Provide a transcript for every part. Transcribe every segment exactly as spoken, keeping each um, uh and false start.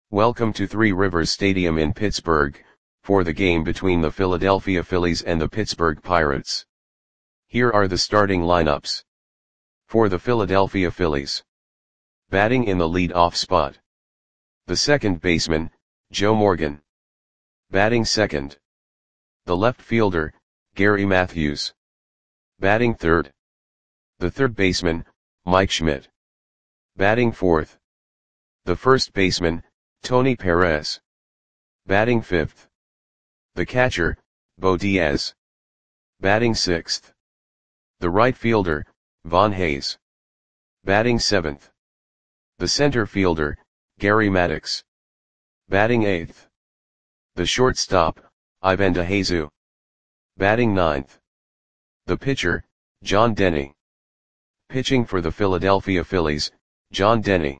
Welcome to Three Rivers Stadium in Pittsburgh, for the game between the Philadelphia Phillies and the Pittsburgh Pirates. Here are the starting lineups. For the Philadelphia Phillies. Batting in the lead-off spot. The second baseman, Joe Morgan. Batting second. The left fielder, Gary Matthews. Batting third. The third baseman, Mike Schmidt. Batting fourth. The first baseman, Tony Perez. Batting fifth. The catcher, Bo Diaz. Batting sixth. The right fielder, Von Hayes. Batting seventh. The center fielder, Gary Maddox. Batting eighth. The shortstop, Ivan DeJesu. Batting ninth. The pitcher, John Denny. Pitching for the Philadelphia Phillies, John Denny.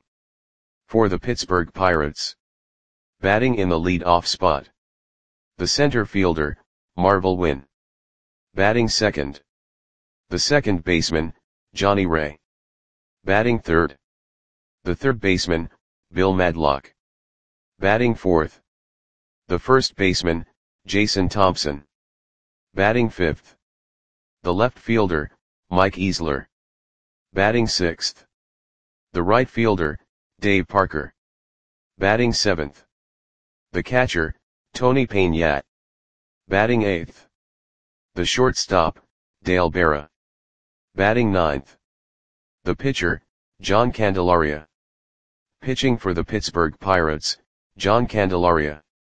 For the Pittsburgh Pirates. Batting in the lead-off spot. The center fielder, Marvel Wynn. Batting second. The second baseman, Johnny Ray. Batting third. The third baseman, Bill Madlock. Batting fourth. The first baseman, Jason Thompson. Batting fifth. The left fielder, Mike Easler. Batting sixth. The right fielder, Dave Parker. Batting seventh. The catcher, Tony Peña. Batting eighth. The shortstop, Dale Berra. Batting ninth. The pitcher, John Candelaria. Pitching for the Pittsburgh Pirates, John Candelaria.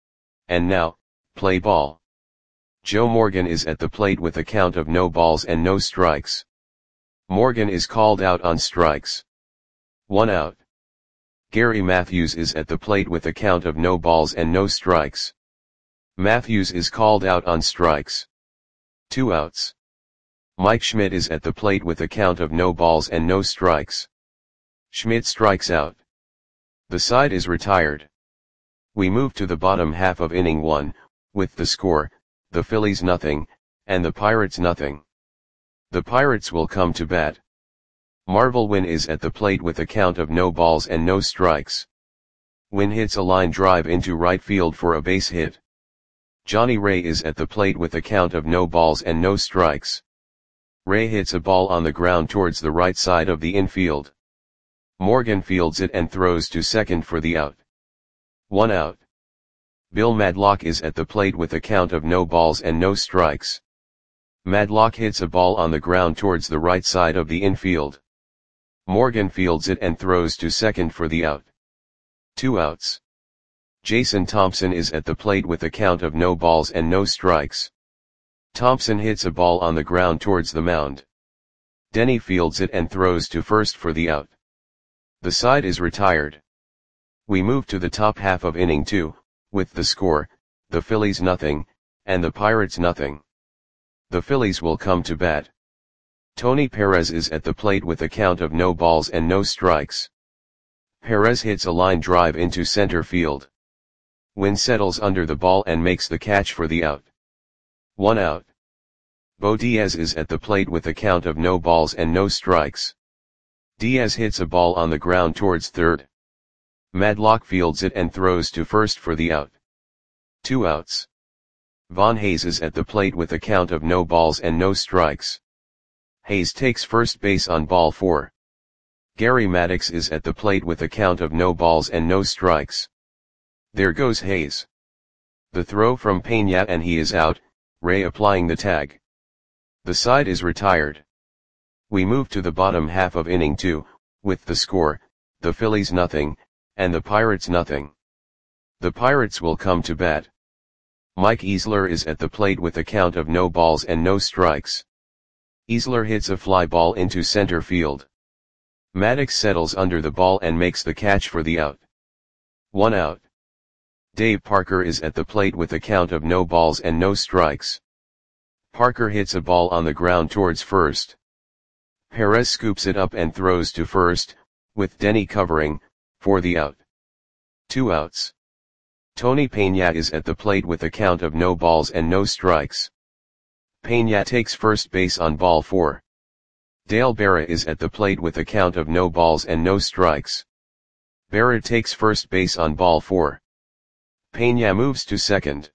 And now, play ball. Joe Morgan is at the plate with a count of no balls and no strikes. Morgan is called out on strikes. One out. Gary Matthews is at the plate with a count of no balls and no strikes. Matthews is called out on strikes. Two outs. Mike Schmidt is at the plate with a count of no balls and no strikes. Schmidt strikes out. The side is retired. We move to the bottom half of inning one, with the score, the Phillies nothing, and the Pirates nothing. The Pirates will come to bat. Marvel Wynn is at the plate with a count of no balls and no strikes. Wynn hits a line drive into right field for a base hit. Johnny Ray is at the plate with a count of no balls and no strikes. Ray hits a ball on the ground towards the right side of the infield. Morgan fields it and throws to second for the out. One out. Bill Madlock is at the plate with a count of no balls and no strikes. Madlock hits a ball on the ground towards the right side of the infield. Morgan fields it and throws to second for the out. Two outs. Jason Thompson is at the plate with a count of no balls and no strikes. Thompson hits a ball on the ground towards the mound. Denny fields it and throws to first for the out. The side is retired. We move to the top half of inning two, with the score, the Phillies nothing, and the Pirates nothing. The Phillies will come to bat. Tony Perez is at the plate with a count of no balls and no strikes. Perez hits a line drive into center field. Wynn settles under the ball and makes the catch for the out. One out. Bo Diaz is at the plate with a count of no balls and no strikes. Diaz hits a ball on the ground towards third. Madlock fields it and throws to first for the out. Two outs. Von Hayes is at the plate with a count of no balls and no strikes. Hayes takes first base on ball four. Gary Maddox is at the plate with a count of no balls and no strikes. There goes Hayes. The throw from Peña and he is out, Ray applying the tag. The side is retired. We move to the bottom half of inning two, with the score, the Phillies nothing, and the Pirates nothing. The Pirates will come to bat. Mike Easler is at the plate with a count of no balls and no strikes. Easler hits a fly ball into center field. Maddox settles under the ball and makes the catch for the out. One out. Dave Parker is at the plate with a count of no balls and no strikes. Parker hits a ball on the ground towards first. Perez scoops it up and throws to first, with Denny covering, for the out. Two outs. Tony Peña is at the plate with a count of no balls and no strikes. Peña takes first base on ball four. Dale Berra is at the plate with a count of no balls and no strikes. Berra takes first base on ball four. Peña moves to second.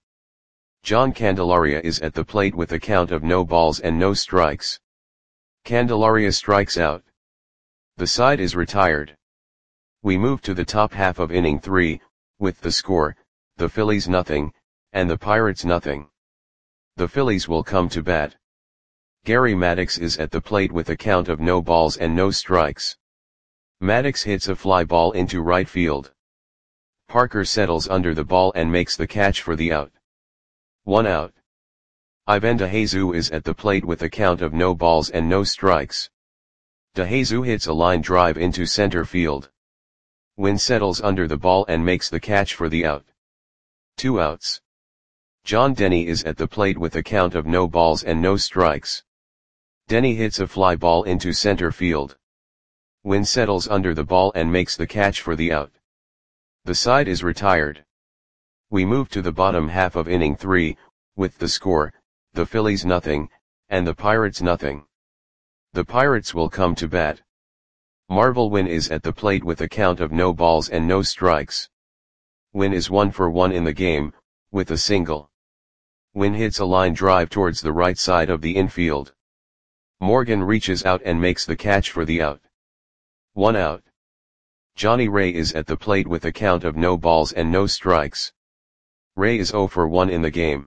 John Candelaria is at the plate with a count of no balls and no strikes. Candelaria strikes out. The side is retired. We move to the top half of inning three, with the score, the Phillies nothing, and the Pirates nothing. The Phillies will come to bat. Gary Maddox is at the plate with a count of no balls and no strikes. Maddox hits a fly ball into right field. Parker settles under the ball and makes the catch for the out. One out. Ivan DeJesus is at the plate with a count of no balls and no strikes. DeJesus hits a line drive into center field. Wynn settles under the ball and makes the catch for the out. Two outs. John Denny is at the plate with a count of no balls and no strikes. Denny hits a fly ball into center field. Wynn settles under the ball and makes the catch for the out. The side is retired. We move to the bottom half of inning three, with the score, the Phillies nothing, and the Pirates nothing. The Pirates will come to bat. Marvel Wynn is at the plate with a count of no balls and no strikes. Wynn is one for one in the game, with a single. Wynn hits a line drive towards the right side of the infield. Morgan reaches out and makes the catch for the out. One out. Johnny Ray is at the plate with a count of no balls and no strikes. Ray is zero for one in the game.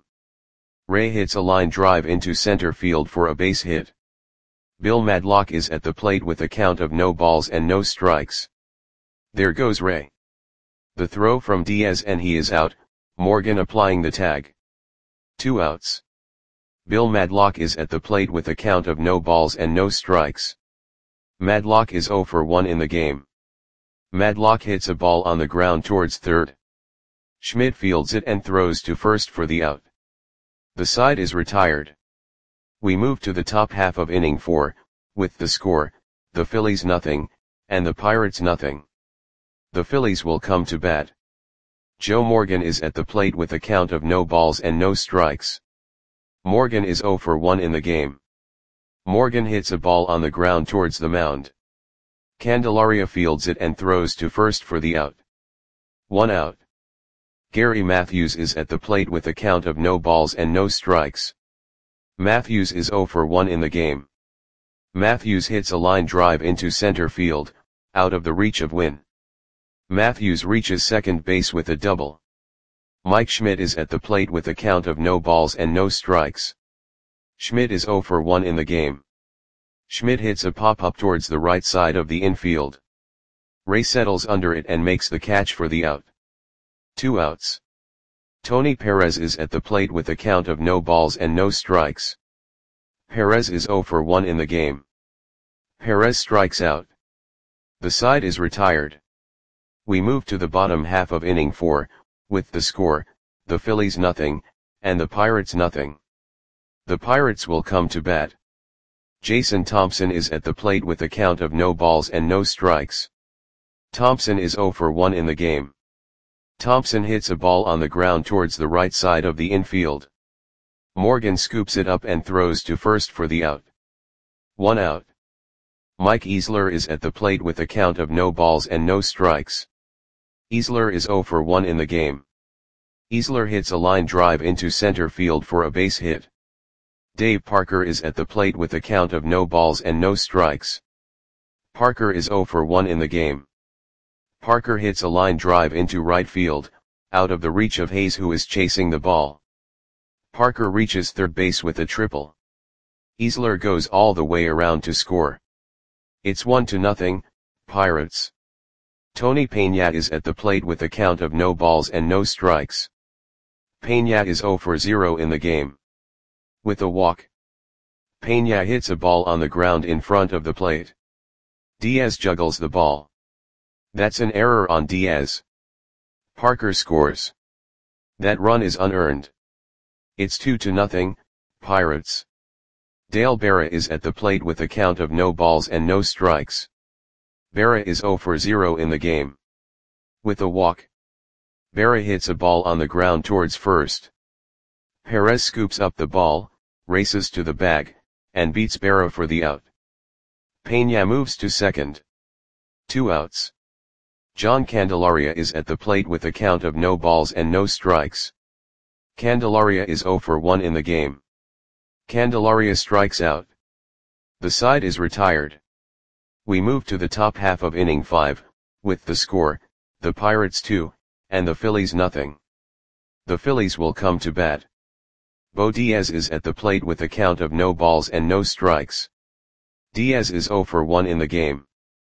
Ray hits a line drive into center field for a base hit. Bill Madlock is at the plate with a count of no balls and no strikes. There goes Ray. The throw from Diaz and he is out, Morgan applying the tag. Two outs. Bill Madlock is at the plate with a count of no balls and no strikes. Madlock is zero for one in the game. Madlock hits a ball on the ground towards third. Schmidt fields it and throws to first for the out. The side is retired. We move to the top half of inning four, with the score, the Phillies nothing, and the Pirates nothing. The Phillies will come to bat. Joe Morgan is at the plate with a count of no balls and no strikes. Morgan is zero for one in the game. Morgan hits a ball on the ground towards the mound. Candelaria fields it and throws to first for the out. One out. Gary Matthews is at the plate with a count of no balls and no strikes. Matthews is zero for one in the game. Matthews hits a line drive into center field, out of the reach of Wynn. Matthews reaches second base with a double. Mike Schmidt is at the plate with a count of no balls and no strikes. Schmidt is zero for one in the game. Schmidt hits a pop-up towards the right side of the infield. Ray settles under it and makes the catch for the out. Two outs. Tony Perez is at the plate with a count of no balls and no strikes. Perez is zero for one in the game. Perez strikes out. The side is retired. We move to the bottom half of inning four, with the score, the Phillies nothing, and the Pirates nothing. The Pirates will come to bat. Jason Thompson is at the plate with a count of no balls and no strikes. Thompson is zero for one in the game. Thompson hits a ball on the ground towards the right side of the infield. Morgan scoops it up and throws to first for the out. One out. Mike Easler is at the plate with a count of no balls and no strikes. Easler is zero for one in the game. Easler hits a line drive into center field for a base hit. Dave Parker is at the plate with a count of no balls and no strikes. Parker is zero for one in the game. Parker hits a line drive into right field, out of the reach of Hayes who is chasing the ball. Parker reaches third base with a triple. Easler goes all the way around to score. It's one to nothing, Pirates. Tony Peña is at the plate with a count of no balls and no strikes. Peña is zero for zero in the game. With a walk. Peña hits a ball on the ground in front of the plate. Diaz juggles the ball. That's an error on Diaz. Parker scores. That run is unearned. It's two to nothing, Pirates. Dale Berra is at the plate with a count of no balls and no strikes. Berra is zero for zero in the game. With a walk. Berra hits a ball on the ground towards first. Perez scoops up the ball, races to the bag, and beats Berra for the out. Peña moves to second. Two outs. John Candelaria is at the plate with a count of no balls and no strikes. Candelaria is zero for one in the game. Candelaria strikes out. The side is retired. We move to the top half of inning five, with the score, the Pirates two, and the Phillies nothing. The Phillies will come to bat. Bo Diaz is at the plate with a count of no balls and no strikes. Diaz is zero for one in the game.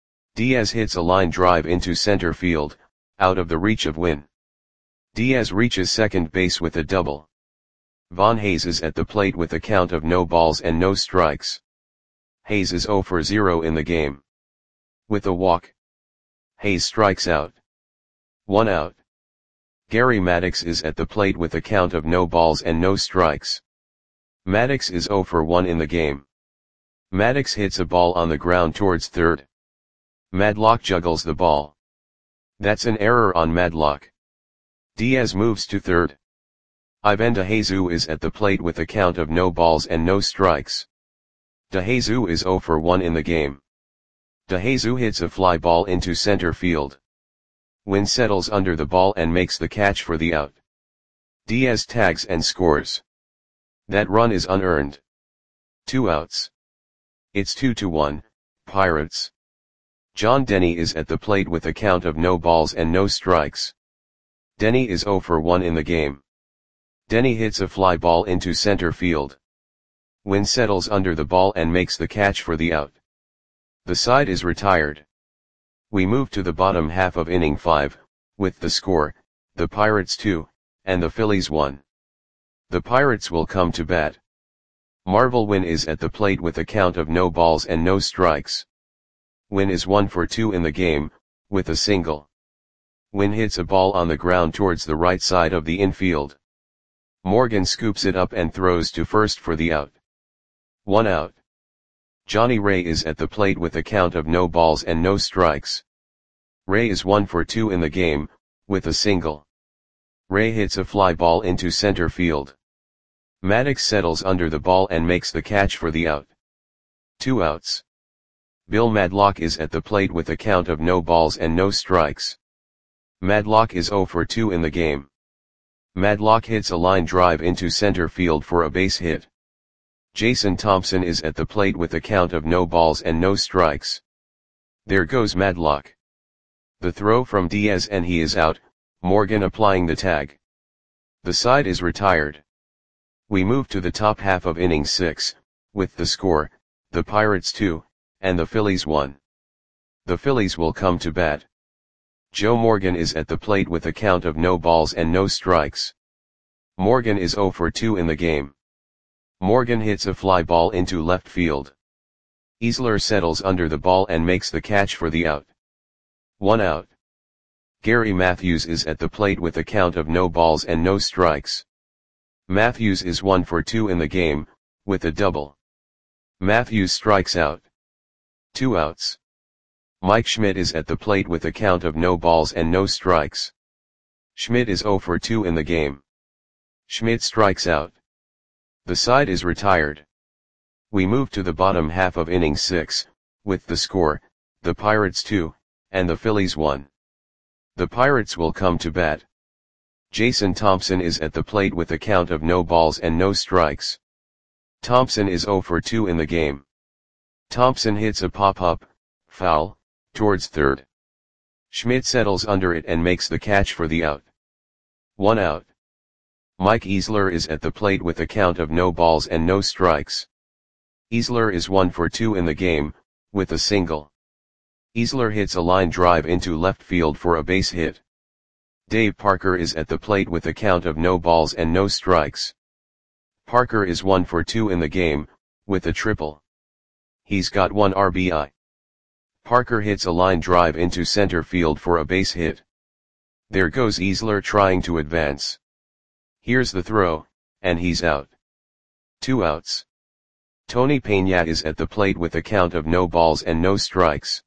Diaz hits a line drive into center field, out of the reach of Winn. Diaz reaches second base with a double. Von Hayes is at the plate with a count of no balls and no strikes. Hayes is zero for zero in the game. With a walk, Hayes strikes out. One out. Gary Maddox is at the plate with a count of no balls and no strikes. Maddox is zero for one in the game. Maddox hits a ball on the ground towards third. Madlock juggles the ball. That's an error on Madlock. Diaz moves to third. Ivan DeJesus is at the plate with a count of no balls and no strikes. DeJesus is zero for one in the game. DeJesus hits a fly ball into center field. Winn settles under the ball and makes the catch for the out. Diaz tags and scores. That run is unearned. Two outs. It's two to one, Pirates. John Denny is at the plate with a count of no balls and no strikes. Denny is zero for one in the game. Denny hits a fly ball into center field. Winn settles under the ball and makes the catch for the out. The side is retired. We move to the bottom half of inning five, with the score, the Pirates two, and the Phillies one. The Pirates will come to bat. Marvel Winn is at the plate with a count of no balls and no strikes. Winn is one for two in the game, with a single. Winn hits a ball on the ground towards the right side of the infield. Morgan scoops it up and throws to first for the out. One out. Johnny Ray is at the plate with a count of no balls and no strikes. Ray is one for two in the game, with a single. Ray hits a fly ball into center field. Maddox settles under the ball and makes the catch for the out. Two outs. Bill Madlock is at the plate with a count of no balls and no strikes. Madlock is zero for two in the game. Madlock hits a line drive into center field for a base hit. Jason Thompson is at the plate with a count of no balls and no strikes. There goes Madlock. The throw from Diaz and he is out, Morgan applying the tag. The side is retired. We move to the top half of inning six, with the score, the Pirates two, and the Phillies one. The Phillies will come to bat. Joe Morgan is at the plate with a count of no balls and no strikes. Morgan is zero for two in the game. Morgan hits a fly ball into left field. Easler settles under the ball and makes the catch for the out. One out. Gary Matthews is at the plate with a count of no balls and no strikes. Matthews is one for two in the game, with a double. Matthews strikes out. Two outs. Mike Schmidt is at the plate with a count of no balls and no strikes. Schmidt is zero for two in the game. Schmidt strikes out. The side is retired. We move to the bottom half of inning six, with the score, the Pirates two, and the Phillies one. The Pirates will come to bat. Jason Thompson is at the plate with a count of no balls and no strikes. Thompson is zero for two in the game. Thompson hits a pop-up, foul, towards third. Schmidt settles under it and makes the catch for the out. One out. Mike Easler is at the plate with a count of no balls and no strikes. Easler is one for two in the game, with a single. Easler hits a line drive into left field for a base hit. Dave Parker is at the plate with a count of no balls and no strikes. Parker is one for two in the game, with a triple. He's got one R B I. Parker hits a line drive into center field for a base hit. There goes Easler trying to advance. Here's the throw, and he's out. Two outs. Tony Peña is at the plate with a count of no balls and no strikes.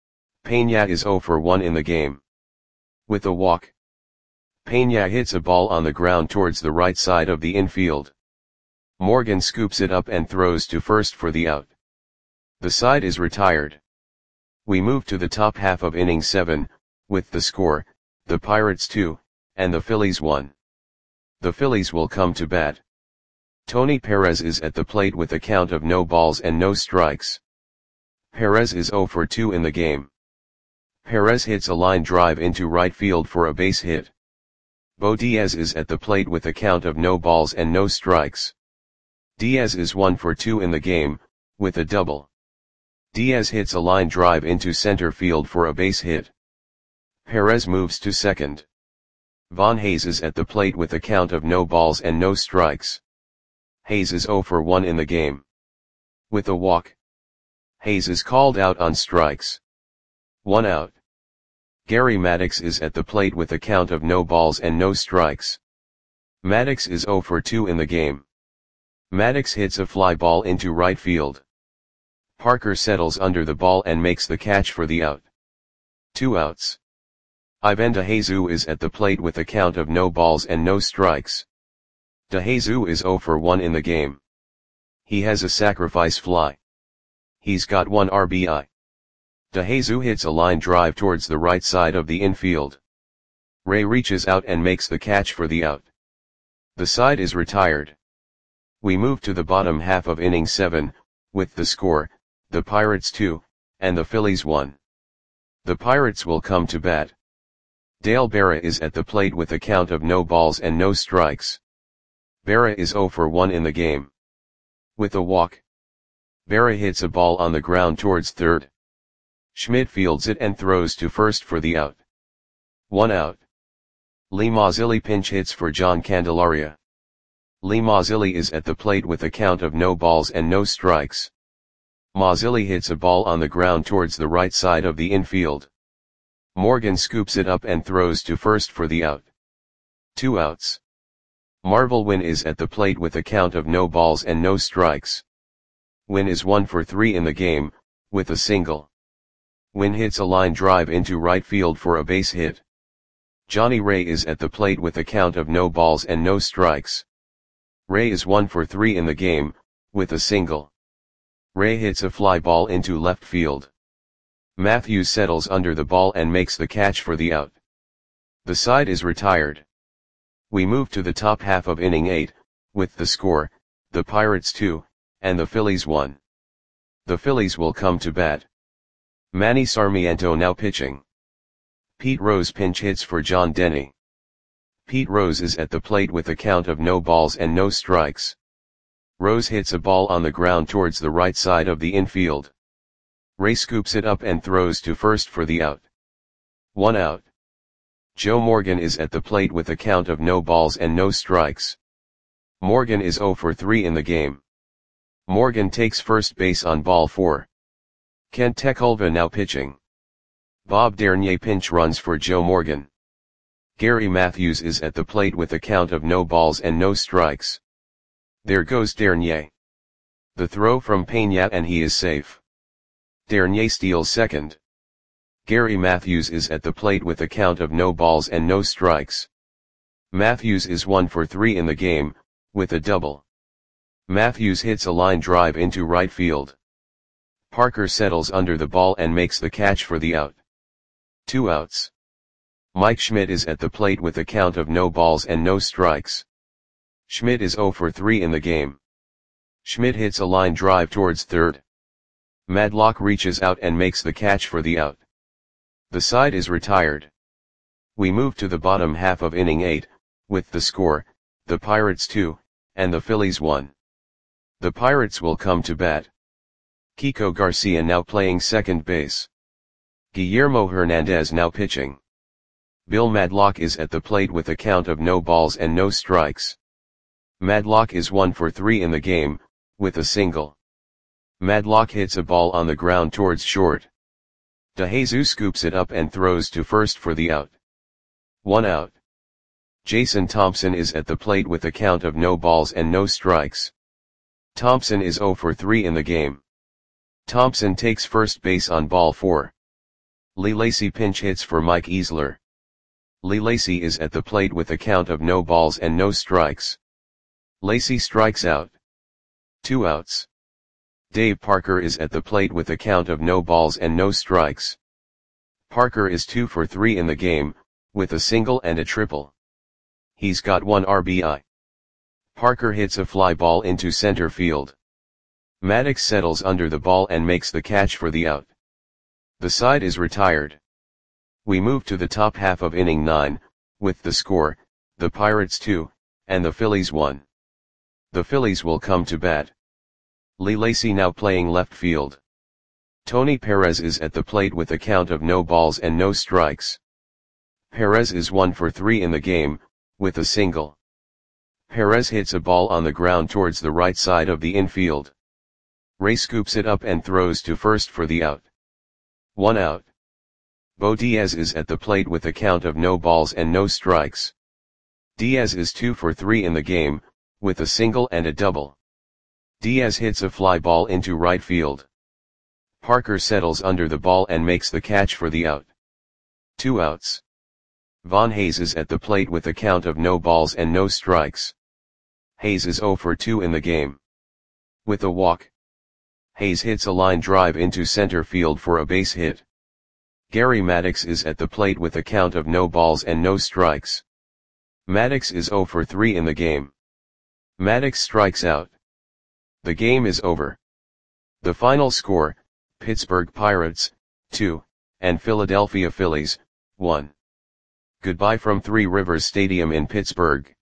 Peña is zero for one in the game. With a walk, Peña hits a ball on the ground towards the right side of the infield. Morgan scoops it up and throws to first for the out. The side is retired. We move to the top half of inning seven, with the score, the Pirates two, and the Phillies one. The Phillies will come to bat. Tony Perez is at the plate with a count of no balls and no strikes. Perez is zero for two in the game. Perez hits a line drive into right field for a base hit. Bo Diaz is at the plate with a count of no balls and no strikes. Diaz is one for two in the game, with a double. Diaz hits a line drive into center field for a base hit. Perez moves to second. Von Hayes is at the plate with a count of no balls and no strikes. Hayes is zero for one in the game. With a walk. Hayes is called out on strikes. One out. Gary Maddox is at the plate with a count of no balls and no strikes. Maddox is zero for two in the game. Maddox hits a fly ball into right field. Parker settles under the ball and makes the catch for the out. Two outs. Ivan DeJesus is at the plate with a count of no balls and no strikes. DeJesus is zero for one in the game. He has a sacrifice fly. He's got one R B I. DeJesus hits a line drive towards the right side of the infield. Ray reaches out and makes the catch for the out. The side is retired. We move to the bottom half of inning seven, with the score, the Pirates two, and the Phillies one. The Pirates will come to bat. Dale Berra is at the plate with a count of no balls and no strikes. Berra is zero for one in the game. With a walk. Berra hits a ball on the ground towards third. Schmidt fields it and throws to first for the out. One out. Lee Mazzilli pinch hits for John Candelaria. Lee Mazzilli is at the plate with a count of no balls and no strikes. Mazzilli hits a ball on the ground towards the right side of the infield. Morgan scoops it up and throws to first for the out. Two outs. Marvel Wynn is at the plate with a count of no balls and no strikes. Wynn is one for three in the game, with a single. Wynn hits a line drive into right field for a base hit. Johnny Ray is at the plate with a count of no balls and no strikes. Ray is one for three in the game, with a single. Ray hits a fly ball into left field. Matthews settles under the ball and makes the catch for the out. The side is retired. We move to the top half of inning eight, with the score, the Pirates two, and the Phillies one. The Phillies will come to bat. Manny Sarmiento now pitching. Pete Rose pinch hits for John Denny. Pete Rose is at the plate with a count of no balls and no strikes. Rose hits a ball on the ground towards the right side of the infield. Ray scoops it up and throws to first for the out. One out. Joe Morgan is at the plate with a count of no balls and no strikes. Morgan is zero for three in the game. Morgan takes first base on ball four. Kent Tekulve now pitching. Bob Dernier pinch runs for Joe Morgan. Gary Matthews is at the plate with a count of no balls and no strikes. There goes Dernier. The throw from Peña and he is safe. Dernier steals second. Gary Matthews is at the plate with a count of no balls and no strikes. Matthews is one for three in the game, with a double. Matthews hits a line drive into right field. Parker settles under the ball and makes the catch for the out. Two outs. Mike Schmidt is at the plate with a count of no balls and no strikes. Schmidt is zero for three in the game. Schmidt hits a line drive towards third. Madlock reaches out and makes the catch for the out. The side is retired. We move to the bottom half of inning eight, with the score, the Pirates two, and the Phillies one. The Pirates will come to bat. Kiko Garcia now playing second base. Guillermo Hernandez now pitching. Bill Madlock is at the plate with a count of no balls and no strikes. Madlock is one for three in the game, with a single. Madlock hits a ball on the ground towards short. DeJesus scoops it up and throws to first for the out. One out. Jason Thompson is at the plate with a count of no balls and no strikes. Thompson is zero for three in the game. Thompson takes first base on ball four. Lee Lacy pinch hits for Mike Easler. Lee Lacy is at the plate with a count of no balls and no strikes. Lacy strikes out. Two outs. Dave Parker is at the plate with a count of no balls and no strikes. Parker is two for three in the game, with a single and a triple. He's got one R B I. Parker hits a fly ball into center field. Maddox settles under the ball and makes the catch for the out. The side is retired. We move to the top half of inning nine, with the score, the Pirates two, and the Phillies one. The Phillies will come to bat. Lee Lacy now playing left field. Tony Perez is at the plate with a count of no balls and no strikes. Perez is one for three in the game, with a single. Perez hits a ball on the ground towards the right side of the infield. Ray scoops it up and throws to first for the out. One out. Bo Diaz is at the plate with a count of no balls and no strikes. Diaz is two for three in the game, with a single and a double. Diaz hits a fly ball into right field. Parker settles under the ball and makes the catch for the out. Two outs. Von Hayes is at the plate with a count of no balls and no strikes. Hayes is zero for two in the game. With a walk. Hayes hits a line drive into center field for a base hit. Gary Maddox is at the plate with a count of no balls and no strikes. Maddox is zero for three in the game. Maddox strikes out. The game is over. The final score, Pittsburgh Pirates, two, and Philadelphia Phillies, one. Goodbye from Three Rivers Stadium in Pittsburgh.